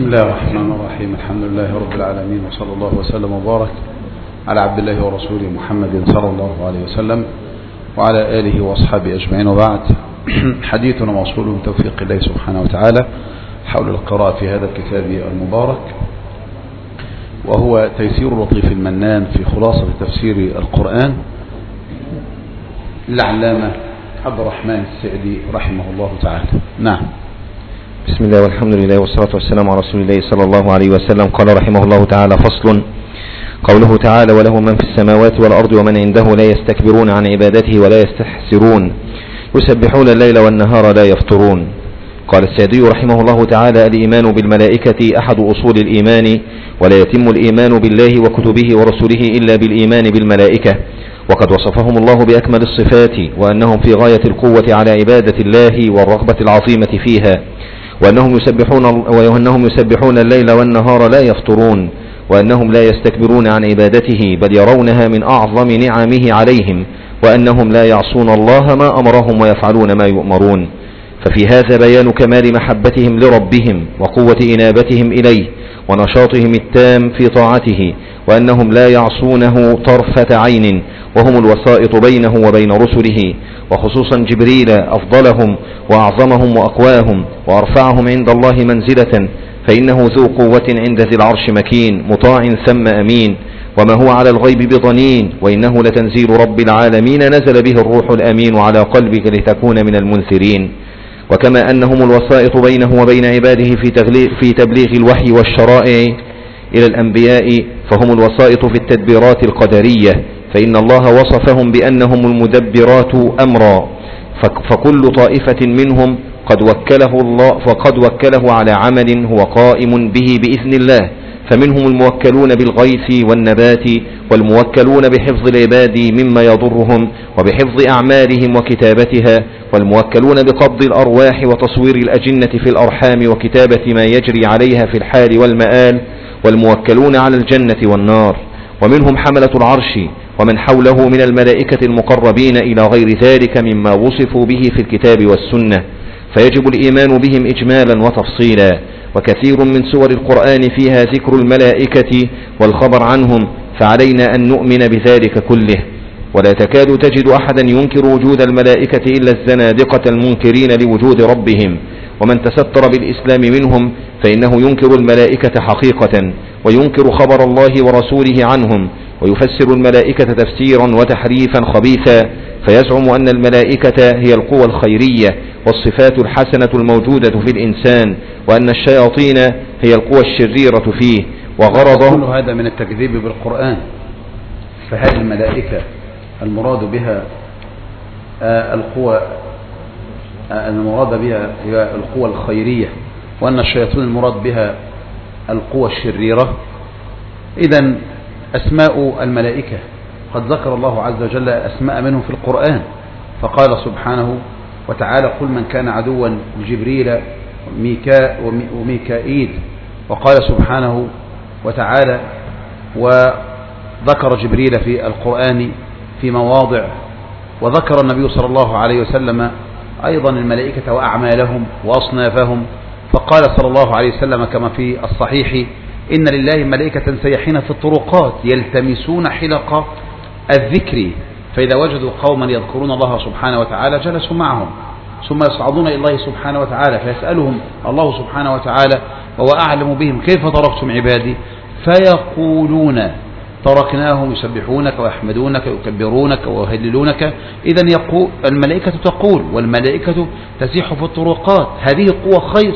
بسم الله الرحمن الرحيم. الحمد لله رب العالمين، وصلى الله وسلم وبارك على عبد الله ورسوله محمد صلى الله عليه وسلم وعلى آله وأصحابه أجمعين، وبعد. حديثنا موصول بتوفيق الله سبحانه وتعالى حول القراءة في هذا الكتاب المبارك، وهو تيسير لطيف المنان في خلاصة تفسير القرآن للعلامة عبد الرحمن السعدي رحمه الله تعالى. نعم. بسم الله والحمد لله والصلاة والسلام على رسول الله صلى الله عليه وسلم. قال رحمه الله تعالى: فصل. قوله تعالى: وله من في السماوات والأرض ومن عنده لا يستكبرون عن عبادته ولا يستحسرون يسبحون الليل والنهار لا يفترون. قال السعدي رحمه الله تعالى: الإيمان بالملائكة أحد أصول الإيمان، ولا يتم الإيمان بالله وكتبه ورسله إلا بالإيمان بالملائكة، وقد وصفهم الله بأكمل الصفات، وأنهم في غاية القوة على عبادة الله والرغبة العظيمة فيها، وأنهم يسبحون الليل والنهار لا يفطرون، وأنهم لا يستكبرون عن عبادته بل يرونها من أعظم نعمه عليهم، وأنهم لا يعصون الله ما أمرهم ويفعلون ما يؤمرون. ففي هذا بيان كمال محبتهم لربهم وقوة إنابتهم إليه ونشاطهم التام في طاعته، وأنهم لا يعصونه طرفة عين، وهم الوسائط بينه وبين رسله، وخصوصا جبريل أفضلهم وأعظمهم وأقواهم وأرفعهم عند الله منزلة، فإنه ذو قوة عند ذي العرش مكين مطاع ثم أمين، وما هو على الغيب بضنين، وإنه لتنزيل رب العالمين نزل به الروح الأمين على قلبك لتكون من المنذرين. وكما أنهم الوسائط بينه وبين عباده في تبليغ الوحي والشرائع إلى الأنبياء، فهم الوسائط في التدبيرات القدرية، فإن الله وصفهم بأنهم المدبرات أمرا، فكل طائفة منهم قد وكله على عمل هو قائم به بإذن الله، فمنهم الموكلون بالغيث والنبات، والموكلون بحفظ العباد مما يضرهم وبحفظ أعمالهم وكتابتها، والموكلون بقبض الأرواح وتصوير الأجنة في الأرحام وكتابة ما يجري عليها في الحال والمآل، والموكلون على الجنة والنار، ومنهم حملة العرش ومن حوله من الملائكة المقربين إلى غير ذلك مما وصفوا به في الكتاب والسنة، فيجب الإيمان بهم إجمالا وتفصيلا. وكثير من سور القرآن فيها ذكر الملائكة والخبر عنهم، فعلينا أن نؤمن بذلك كله. ولا تكاد تجد أحدا ينكر وجود الملائكة إلا الزنادقة المنكرين لوجود ربهم، ومن تستر بالإسلام منهم فإنه ينكر الملائكة حقيقة، وينكر خبر الله ورسوله عنهم، ويفسر الملائكة تفسيرا وتحريفا خبيثا، فيزعم أن الملائكة هي القوى الخيرية والصفات الحسنة الموجودة في الإنسان، وأن الشياطين هي القوى الشريرة فيه. وغرضه كل هذا من التكذيب بالقرآن. فهذه الملائكة المراد بها هي القوى الخيرية، وأن الشياطين المراد بها القوى الشريرة. إذن أسماء الملائكة قد ذكر الله عز وجل أسماء منهم في القرآن، فقال سبحانه وتعالى: قل من كان عدوا لجبريل وميكائيل. وقال سبحانه وتعالى: وذكر جبريل في القرآن في مواضع، وذكر النبي صلى الله عليه وسلم أيضا الملائكة وأعمالهم وأصنافهم، فقال صلى الله عليه وسلم كما في الصحيح: إن لله ملائكة سيحين في الطرقات يلتمسون حلق الذكر، فإذا وجدوا قوما يذكرون الله سبحانه وتعالى جلسوا معهم، ثم يصعدون إلى الله سبحانه وتعالى فيسألهم الله سبحانه وتعالى وهو أعلم بهم: كيف تركتم عبادي؟ فيقولون: تركناهم يسبحونك ويحمدونك ويكبرونك ويهللونك. إذن يقول الملائكة تقول، والملائكة تسيح في الطرقات. هذه قوة خير،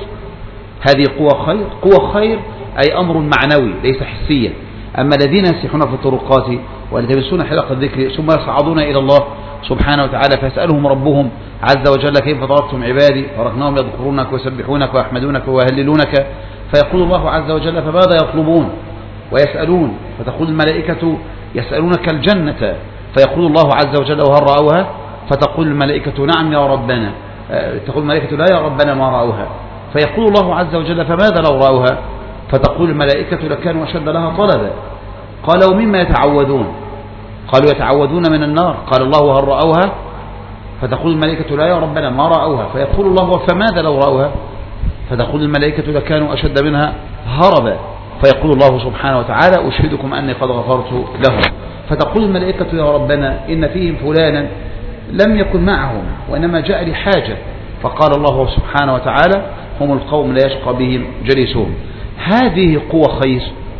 قوة خير أي أمر معنوي ليس حسيا. أما الذين يسيحون في الطرقات ويلتمسون حلق الذكر ثم يصعدون إلى الله سبحانه وتعالى فيسألهم ربهم عز وجل: كيف تركتم عبادي؟ تركناهم يذكرونك ويسبحونك ويحمدونك ويهللونك. فيقول الله عز وجل: فماذا يطلبون ويسألون؟ فتقول الملائكة: يسألونك الجنة. فيقول الله عز وجل: وهل رأوها؟ فتقول الملائكة: نعم يا ربنا. تقول الملائكة: لا يا ربنا ما رأوها. فيقول الله عز وجل: فماذا لو رأوها؟ فتقول الملائكة: لكانوا أشد لها طلبا. قال: ومما يتعوذون؟ قالوا: يتعوذون من النار. قال الله: وهل رأوها؟ فتقول الملائكة: لا يا ربنا ما رأوها. فيقول الله: فماذا لو رأوها؟ فتقول الملائكة: لكانوا أشد منها هرب، فيقول الله سبحانه وتعالى أشهدكم أني قد غفرت لهم. فتقول الملائكة يا ربنا إن فيهم فلانا لم يكن معهم وإنما جاء لحاجة، فقال الله سبحانه وتعالى هم القوم لا يشقى بهم جليسهم. هذه قوة خير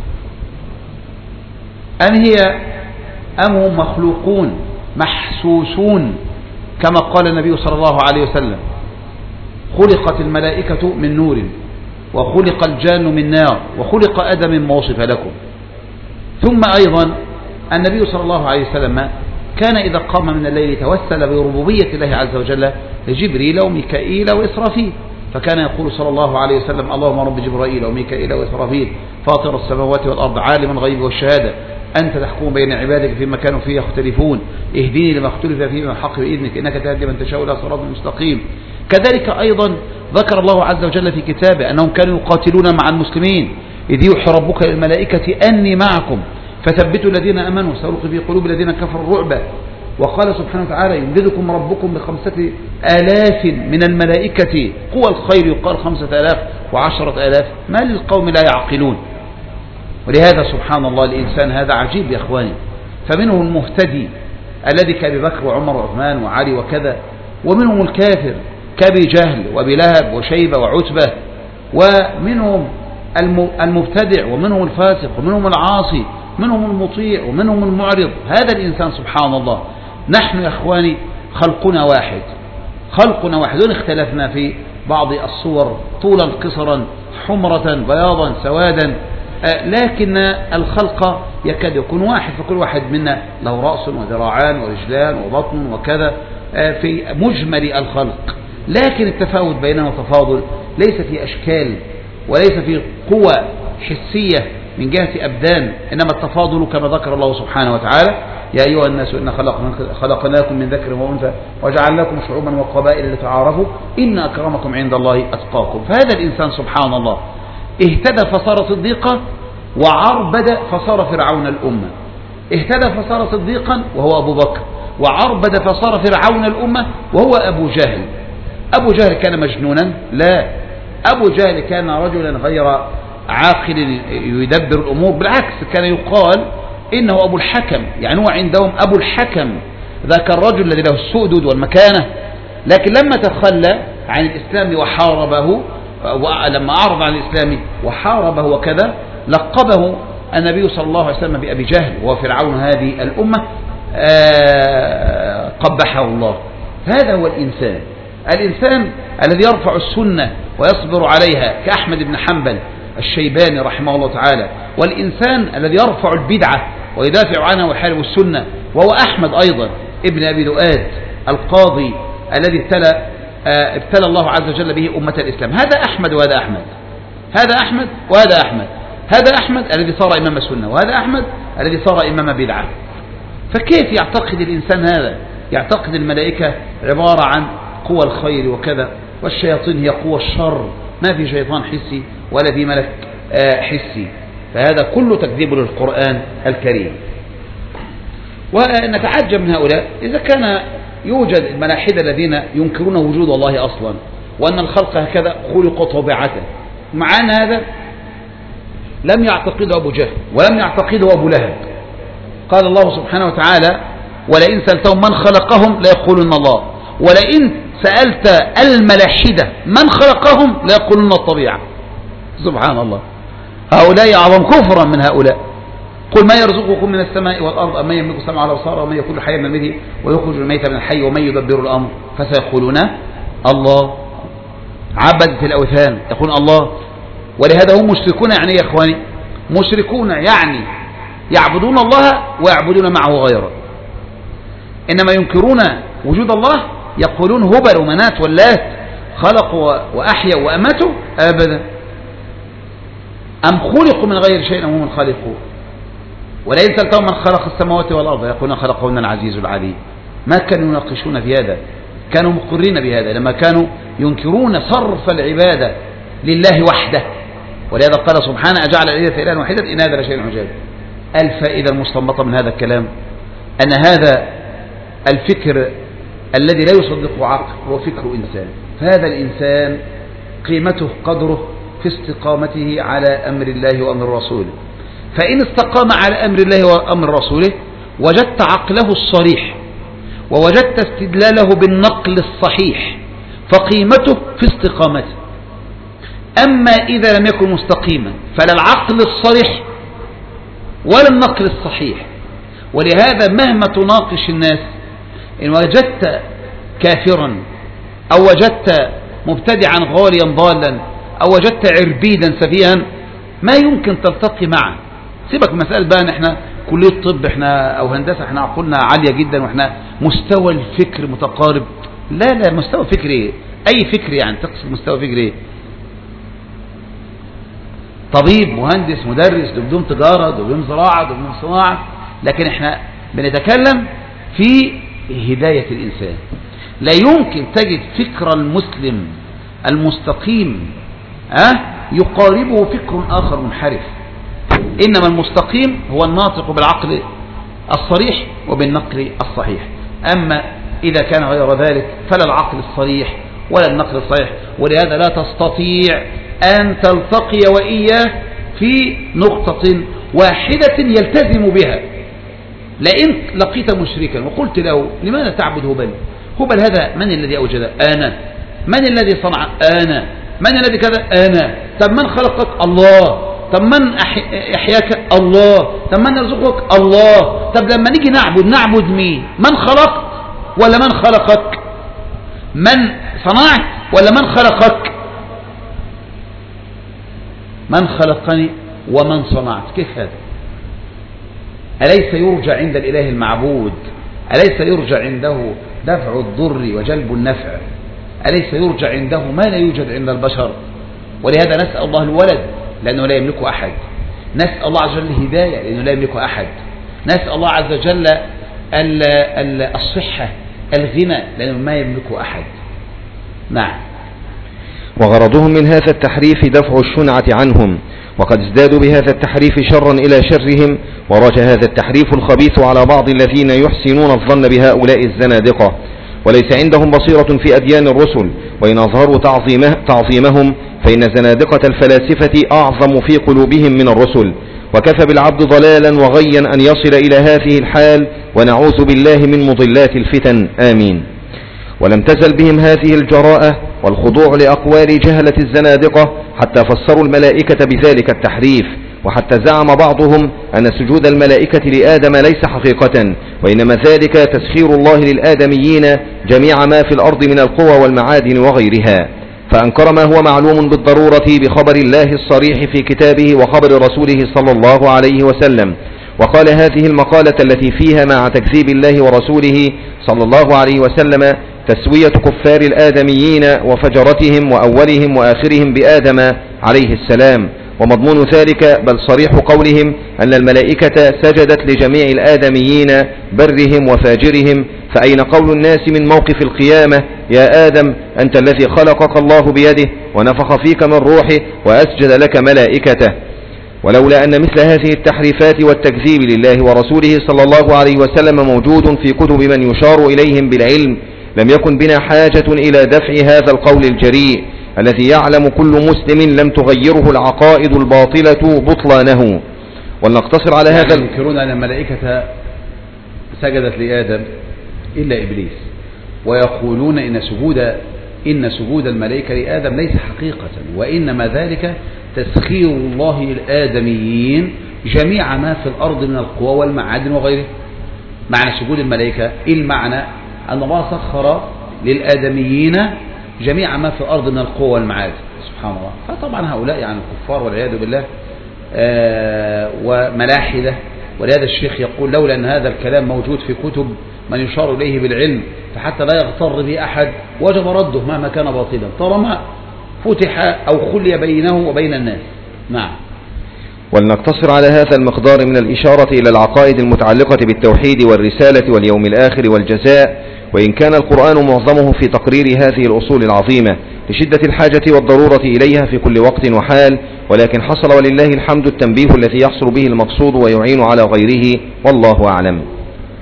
أم هم مخلوقون محسوسون؟ كما قال النبي صلى الله عليه وسلم خلقت الملائكة من نور وخلق الجان من نار وخلق آدم مما وصف لكم. ثم أيضا النبي صلى الله عليه وسلم كان إذا قام من الليل توسل بربوبية الله عز وجل لجبريل وميكائيل وإسرافيل، فكان يقول صلى الله عليه وسلم اللهم رب جبرائيل وميكائيل وإسرافيل فاطر السماوات والأرض عالم الغيب والشهادة أنت تحكم بين عبادك فيما كانوا فيه يختلفون اهديني لما اختلف فيه من الحق بإذنك إنك تهدي من تشاء إلى صراط مستقيم. كذلك أيضا ذكر الله عز وجل في كتابه أنهم كانوا يقاتلون مع المسلمين إذ يوحي ربك للملائكة أني معكم فثبتوا الذين أمنوا سألقي في قلوب الذين كفروا الرعب. وقال سبحانه وتعالى يمددكم ربكم ب5,000 من الملائكة قوى الخير، يقال 5,000 و10,000 ما للقوم لا يعقلون. ولهذا سبحان الله الإنسان هذا عجيب يا أخواني، فمنهم المهتدي الذي كأبي بكر وعمر وعثمان وعلي وكذا، ومنهم الكافر كأبي جهل وأبي لهب وشيبة وعتبة، ومنهم المبتدع ومنهم الفاسق ومنهم العاصي، منهم المطيع ومنهم المعرض. هذا الإنسان سبحان الله. نحن يا أخواني خلقنا واحد، خلقنا واحد، وإن اختلفنا في بعض الصور طولا قصرا حمرة بياضا سوادا، لكن الخلق يكاد يكون واحد، فكل واحد منا له رأس وذراعان ورجلان وبطن وكذا في مجمل الخلق، لكن التفاوت بيننا وتفاضل ليس في أشكال وليس في قوة حسية من جهة أبدان، إنما التفاضل كما ذكر الله سبحانه وتعالى يا أيها الناس إن خلقناكم من ذكر وأنثى وجعلناكم شعوبا وقبائل لتعارفوا إن أكرمكم عند الله أتقاكم. فهذا الإنسان سبحان الله اهتدى فصار صديقا وعربد فصار فرعون الأمة. اهتدى فصار صديقا وهو أبو بكر، وعربد فصار فرعون الأمة وهو أبو جهل. أبو جهل كان مجنونا؟ لا، أبو جهل كان رجلا غير عاقل يدبر الأمور، بالعكس كان يقال إنه أبو الحكم، يعني هو عندهم أبو الحكم، ذاك الرجل الذي له السؤدد والمكانة. لكن لما تخلى عن الإسلام وحاربه، ولما أعرض عن الإسلام وحاربه وكذا، لقبه النبي صلى الله عليه وسلم بأبي جهل وهو فرعون هذه الأمة، قبحه الله. هذا هو الإنسان، الإنسان الذي يرفع السنة ويصبر عليها كأحمد بن حنبل الشيباني رحمه الله تعالى، والإنسان الذي يرفع البدعة ويدافع عنها ويحارب السنة وهو أحمد أيضا ابن أبي دؤاد القاضي الذي ابتلى الله عز وجل به أمة الإسلام. هذا أحمد وهذا أحمد، هذا أحمد وهذا أحمد، هذا أحمد الذي صار إمام السنة وهذا أحمد الذي صار إمام بدعة. فكيف يعتقد الإنسان هذا؟ يعتقد الملائكة عبارة عن قوى الخير وكذا، والشياطين هي قوى الشر، ما في شيطان حسي ولا في ملك حسي. فهذا كله تكذيب للقرآن الكريم. ونتعجب من هؤلاء إذا كان يوجد الملاحدة الذين ينكرون وجود الله أصلا، وأن الخلق هكذا خلقوا طبيعة، مع أن هذا لم يعتقده أبو جهل ولم يعتقده أبو لهب. قال الله سبحانه وتعالى ولئن سألتهم من خلقهم ليقولون الله، ولئن سألت الملاحدة من خلقهم ليقولون الطبيعة. سبحان الله، هؤلاء أعظم كفرا من هؤلاء. قل ما يرزقكم من السماء والأرض أم من يملك السمع والأبصار ومن يخرج الحي من الميت ويخرج الميت من الحي ومن يدبر الأمر، فسيقولون الله. عبدت الأوثان يقول الله، ولهذا هم مشركون. يعني يا إخواني مشركون يعني يعبدون الله ويعبدون معه غيره، إنما ينكرون وجود الله، يقولون هبل ومنات واللات خلقوا وأحيوا وأماتوا، أبدا. أم خلقوا من غير شيء هم الخالقون. ولئن سألتهم من خلق السماوات والأرض يقولون خلقهن العزيز العليم. ما كانوا يناقشون في هذا، كانوا مقرين بهذا لما كانوا ينكرون صرف العبادة لله وحده. ولهذا قال سبحانه أجعل الآلهة إلها واحدا إن هذا لشيء عجاب. الفائدة المستنبطة من هذا الكلام أن هذا الفكر الذي لا يصدقه عقل هو فكر إنسان، فهذا الإنسان قيمته قدره في في استقامته على أمر الله وأمر رسوله. فإن استقام على أمر الله وأمر رسوله وجدت عقله الصريح ووجدت استدلاله بالنقل الصحيح فقيمته في استقامته. أما إذا لم يكن مستقيما فلا العقل الصريح ولا النقل الصحيح. ولهذا مهما تناقش الناس إن وجدت كافرا أو وجدت مبتدعا غاليا ضالا أو وجدت عربيدا سفيها ما يمكن تلتقي معه. سيبك مسألة بقى ان احنا كلية طب احنا او هندسة احنا عقولنا عالية جدا واحنا مستوى الفكر متقارب. لا مستوى فكري ايه؟ اي فكر يعني تقصد مستوى فكري ايه؟ طبيب مهندس مدرس دبلوم تجارة دبلوم زراعة دبلوم صناعة. لكن احنا بنتكلم في هداية الانسان. لا يمكن تجد فكر المسلم المستقيم يقاربه فكر آخر منحرف. إنما المستقيم هو الناطق بالعقل الصريح وبالنقل الصحيح. أما إذا كان غير ذلك فلا العقل الصريح ولا النقل الصحيح. ولهذا لا تستطيع أن تلتقي وإياه في نقطة واحدة يلتزم بها. لئن لقيت مشركا وقلت له لماذا تعبد هبل؟ هبل هذا من الذي أوجده؟ أنا. من الذي صنع؟ أنا. من الذي كذا؟ أنا. طب من خلقك؟ الله. طب من يحياك؟ الله. طب من يرزقك؟ الله. طب لما نيجي نعبد مين؟ من خلقت ولا من خلقك؟ من صنعت ولا من خلقك؟ من خلقني ومن صنعت. كيف هذا؟ أليس يرجى عند الإله المعبود؟ أليس يرجى عنده دفع الضر وجلب النفع؟ أليس يرجى عنده ما لا يوجد عند البشر؟ ولهذا نسأل الله الولد لأنه لا يملكه أحد. نسأل الله عز وجل الهداية لأنه لا يملكه أحد. نسأل الله عز وجل الصحة الغنى لأنه ما يملكه أحد. نعم. وغرضهم من هذا التحريف دفع الشنعة عنهم، وقد ازدادوا بهذا التحريف شرا إلى شرهم. ورجى هذا التحريف الخبيث على بعض الذين يحسنون الظن بهؤلاء الزنادقة وليس عندهم بصيرة في أديان الرسل، وإن أظهروا تعظيمهم فإن زنادقة الفلاسفة أعظم في قلوبهم من الرسل. وكفى بالعبد ضلالا وغيا أن يصل إلى هذه الحال، ونعوذ بالله من مضلات الفتن. آمين. ولم تزل بهم هذه الجراءة والخضوع لأقوال جهلة الزنادقة حتى فسروا الملائكة بذلك التحريف، وحتى زعم بعضهم أن سجود الملائكة لآدم ليس حقيقة، وإنما ذلك تسخير الله للآدميين جميع ما في الأرض من القوى والمعادن وغيرها. فأنكر ما هو معلوم بالضرورة بخبر الله الصريح في كتابه وخبر رسوله صلى الله عليه وسلم. وقال هذه المقالة التي فيها مع تكذيب الله ورسوله صلى الله عليه وسلم تسوية كفار الآدميين وفجرتهم وأولهم وآخرهم بآدم عليه السلام. ومضمون ذلك بل صريح قولهم أن الملائكة سجدت لجميع الآدميين برهم وفاجرهم. فأين قول الناس من موقف القيامة يا آدم أنت الذي خلقك الله بيده ونفخ فيك من روحه وأسجد لك ملائكته؟ ولولا أن مثل هذه التحريفات والتكذيب لله ورسوله صلى الله عليه وسلم موجود في كتب من يشار إليهم بالعلم لم يكن بنا حاجة إلى دفع هذا القول الجريء الذي يعلم كل مسلم لم تغيره العقائد الباطلة بطلانه. ولنقتصر على هذا. ينكرون أن الملائكة سجدت لآدم إلا إبليس، ويقولون إن سجود الملائكة لآدم ليس حقيقة، وإنما ذلك تسخير الله للآدميين جميع ما في الأرض من القوى والمعادن وغيره. معنى سجود الملائكة إيه المعنى؟ أن الله سخر للآدميين جميع ما في الأرض من القوى والمعادن. سبحان الله. فطبعا هؤلاء يعني الكفار والعياذ بالله وملاحدة. ولهذا الشيخ يقول لولا أن هذا الكلام موجود في كتب من يشار إليه بالعلم فحتى لا يغتر به أحد وجب رده مهما كان باطلا طالما فتح أو خلي بينه وبين الناس. نعم. ولنقتصر على هذا المقدار من الإشارة إلى العقائد المتعلقة بالتوحيد والرسالة واليوم الآخر والجزاء، وإن كان القرآن معظمه في تقرير هذه الأصول العظيمة لشدة الحاجة والضرورة إليها في كل وقت وحال، ولكن حصل ولله الحمد التنبيه الذي يحصل به المقصود ويعين على غيره، والله أعلم.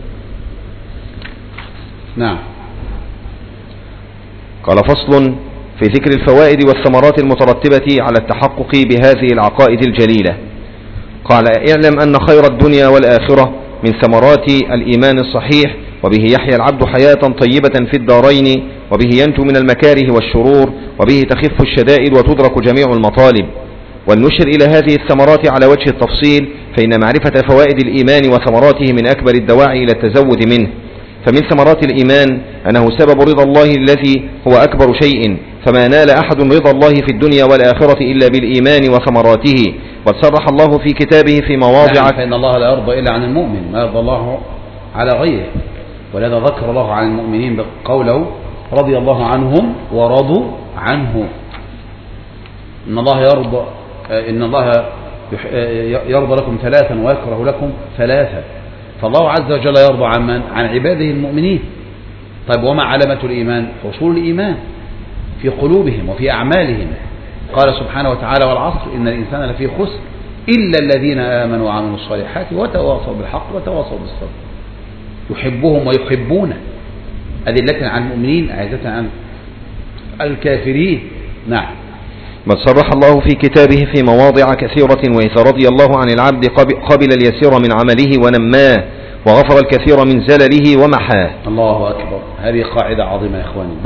نعم. قال فصل: في ذكر الفوائد والثمرات المترتبة على التحقق بهذه العقائد الجليلة. قال: اعلم أن خير الدنيا والآخرة من ثمرات الإيمان الصحيح، وبه يحيا العبد حياة طيبة في الدارين، وبه ينجو من المكاره والشرور، وبه تخف الشدائد وتدرك جميع المطالب. ولنشر إلى هذه الثمرات على وجه التفصيل، فإن معرفة فوائد الإيمان وثمراته من أكبر الدواعي إلى التزود منه. فمن ثمرات الإيمان أنه سبب رضا الله الذي هو أكبر شيء، فما نال أحد رضا الله في الدنيا والآخرة إلا بالإيمان وثمراته. وصرح الله في كتابه في مواضع: فإن الله لا يرضى إلا عن المؤمن، ما يرضى الله على غيره. ولذا ذكر الله عن المؤمنين بقوله: رضي الله عنهم ورضوا عنه. إن الله يرضى لكم ثلاثا ويكره لكم ثلاثا. فالله عز وجل يرضى عن من؟ عن عباده المؤمنين. طيب، وما علامة الإيمان؟ حصول الإيمان في قلوبهم وفي أعمالهم. قال سبحانه وتعالى: والعصر إن الإنسان لفي خسر إلا الذين آمنوا وعملوا الصالحات وتواصوا بالحق وتواصوا بالصبر. يحبهم ويحبونه، أذلة عن المؤمنين أعزة عن الكافرين. نعم. بل صرح الله في كتابه في مواضع كثيرة: وإذا رضي الله عن العبد قبل اليسير من عمله ونماه، وغفر الكثير من زلله ومحاه. الله أكبر. هذه قاعدة عظيمة يا إخواني،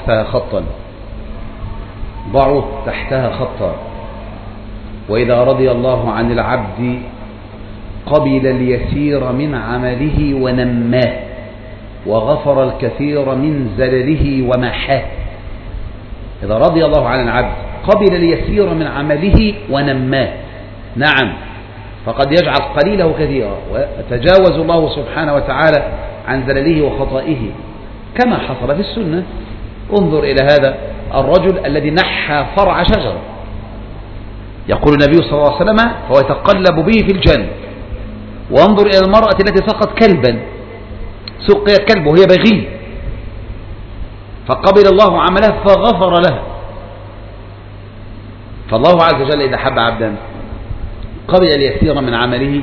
ضعوا تحتها خطا. وإذا رضي الله عن العبد قبل اليسير من عمله ونماه، وغفر الكثير من زلله ومحاه. إذا رضي الله عن العبد قبل اليسير من عمله ونماه، نعم، فقد يجعل قليله كثيرا، ويتجاوز الله سبحانه وتعالى عن زلله وخطائه، كما حصل في السنة. انظر إلى هذا الرجل الذي نحى فرع شجرة، يقول النبي صلى الله عليه وسلم: فهو يتقلب به في الجنة. وانظر إلى المرأة التي سقت كلبا، سقي كلب وهي بغي، فقبل الله عملها فغفر لها. فالله عز وجل إذا حب عبدا قبل اليسير من عمله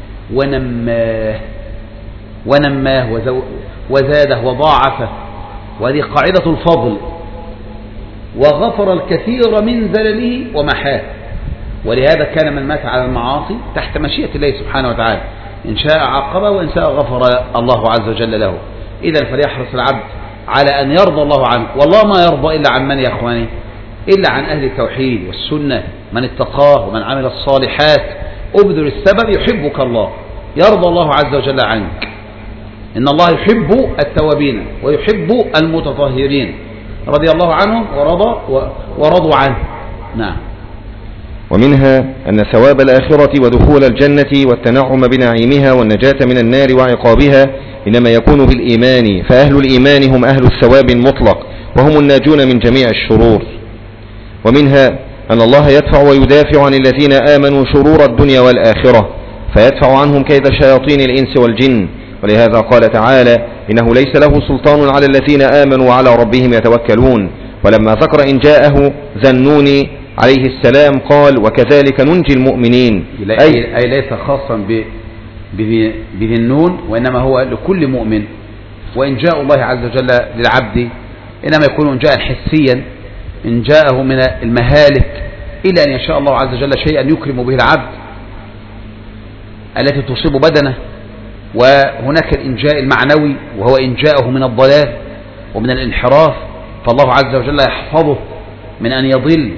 ونماه وزاده وضاعفه، وهذه قاعدة الفضل. وغفر الكثير من زلله ومحاه. ولهذا كان من مات على المعاصي تحت مشيئة الله سبحانه وتعالى، إن شاء عاقبه وإن شاء غفر الله عز وجل له. إذا فليحرص العبد على أن يرضى الله عنه. والله ما يرضى إلا عن من يا أخواني؟ إلا عن أهل التوحيد والسنة، من اتقاه ومن عمل الصالحات. أبذل السبب يحبك الله، يرضى الله عز وجل عنك. إن الله يحب التوابين ويحب المتطهرين، رضي الله عنهم ورضوا عنه. نعم. ومنها أن ثواب الآخرة ودخول الجنة والتنعم بنعيمها والنجاة من النار وعقابها إنما يكون بالإيمان، فأهل الإيمان هم أهل الثواب المطلق، وهم الناجون من جميع الشرور. ومنها أن الله يدفع ويدافع عن الذين آمنوا شرور الدنيا والآخرة، فيدفع عنهم كيد شياطين الإنس والجن. ولهذا قال تعالى: إنه ليس له سلطان على الذين آمنوا وعلى ربهم يتوكلون. ولما ذكر إن جاءه ذا النون عليه السلام قال: وكذلك ننجي المؤمنين، أي ليس خاصا بذي النون، وإنما هو لكل مؤمن. وإن جاء الله عز وجل للعبد إنما يكون إن جاء حسيا، إن جاءه من المهالك، إلى أن يشاء الله عز وجل شيئا يكرم به العبد التي تصيب بدنه. وهناك الإنجاء المعنوي، وهو إنجاءه من الضلال ومن الانحراف، فالله عز وجل يحفظه من أن يضل،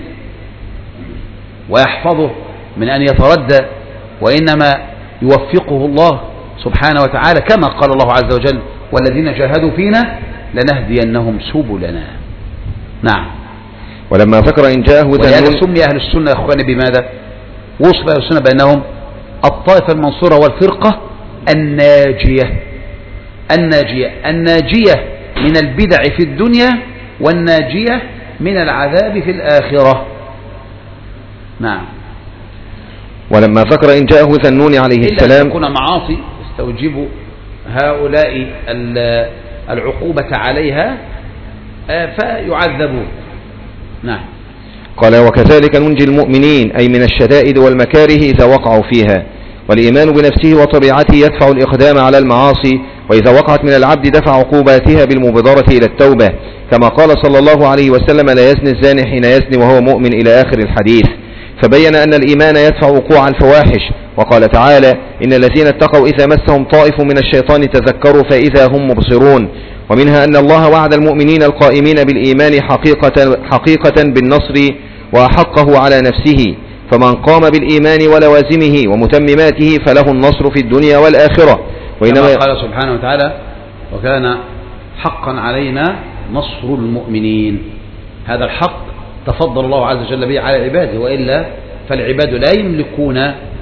ويحفظه من أن يتردى، وإنما يوفقه الله سبحانه وتعالى، كما قال الله عز وجل: والذين جاهدوا فينا لنهدينهم سبلنا. نعم. ولما ذكر إن جاءه ولهذا سمي أهل السنة يا أخواني بماذا؟ وصف أهل السنة بأنهم الطائفة المنصورة والفرقة الناجية من البدع في الدنيا، والناجية من العذاب في الآخرة. نعم. ولما ذكر إن جاءه ذا النون عليه السلام: إلا تكون معاصي يستوجب هؤلاء العقوبة عليها فيعذبون. نعم. قال: وكذلك ننجي المؤمنين، أي من الشدائد والمكاره إذا وقعوا فيها. والإيمان بنفسه وطبيعته يدفع الإقدام على المعاصي، وإذا وقعت من العبد دفع عقوباتها بالمبادرة إلى التوبة، كما قال صلى الله عليه وسلم: لا يزني الزاني حين يزني وهو مؤمن، إلى آخر الحديث. فبين أن الإيمان يدفع وقوع الفواحش، وقال تعالى: إن الذين اتقوا إذا مسهم طائف من الشيطان تذكروا فإذا هم مبصرون. ومنها أن الله وعد المؤمنين القائمين بالإيمان حقيقة بالنصر وأحقه على نفسه، فمن قام بالإيمان ولوازمه ومتمماته فله النصر في الدنيا والآخرة. وإنما قال سبحانه وتعالى: وكان حقا علينا نصر المؤمنين. هذا الحق تفضل الله عز وجل به على عباده، وإلا فالعباد لا يملكون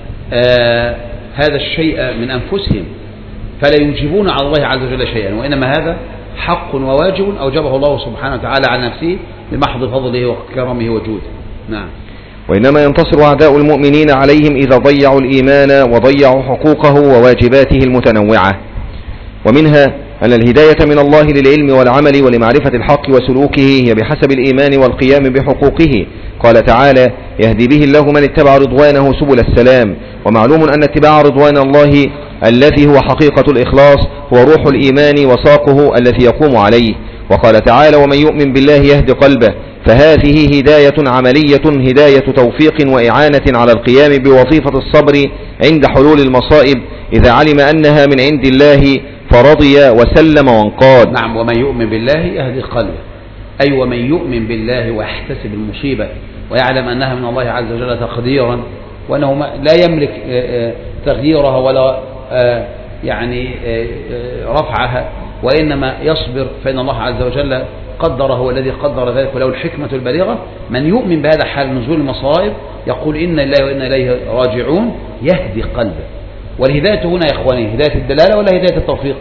هذا الشيء من أنفسهم، فلا يوجبون على الله عز وجل شيئا، وإنما هذا حق وواجب أوجبه الله سبحانه وتعالى على نفسه بمحض فضله وكرمه وجوده. نعم. وإنما ينتصر أعداء المؤمنين عليهم إذا ضيعوا الإيمان وضيعوا حقوقه وواجباته المتنوعة. ومنها أن الهداية من الله للعلم والعمل ولمعرفة الحق وسلوكه هي بحسب الإيمان والقيام بحقوقه. قال تعالى: يهدي به الله من اتبع رضوانه سبل السلام. ومعلوم أن اتباع رضوان الله الذي هو حقيقة الإخلاص هو روح الإيمان وساقه الذي يقوم عليه. وقال تعالى: ومن يؤمن بالله يهد قلبه. فهذه هداية عملية، هداية توفيق وإعانة على القيام بوظيفة الصبر عند حلول المصائب إذا علم أنها من عند الله فرضي وسلم وانقاد. نعم. ومن يؤمن بالله يهدي قلبه، أي ومن يؤمن بالله ويحتسب المصيبة ويعلم أنها من الله عز وجل تقديرا، وأنه لا يملك تغييرها ولا يعني رفعها، وإنما يصبر، فإن الله عز وجل قدر، هو الذي قدر ذلك وله الحكمة البالغة. من يؤمن بهذا حال نزول المصائب يقول: إنا لله وإنا إليه راجعون، يهدي قلبه. والهداية هنا يا إخواني هداية الدلالة ولا هداية التوفيق؟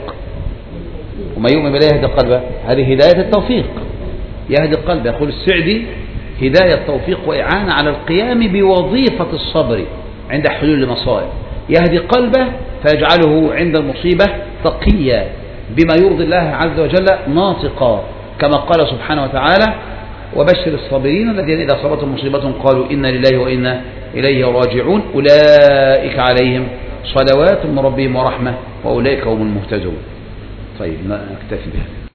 ومن يؤمن بالله يهدي قلبه، هذه هداية التوفيق، يهدي القلب. يقول السعدي: هداية التوفيق وإعانة على القيام بوظيفة الصبر عند حلول المصائب. يهدي قلبه فيجعله عند المصيبة تقيا بما يرضي الله عز وجل ناطقا، كما قال سبحانه وتعالى: وبشر الصابرين الذين إذا أصابتهم مصيبة قالوا إنا لله وإنا إليه راجعون أولئك عليهم صلوات من ربهم ورحمة وأولئك هم المهتدون. طيب نكتفي بهذا.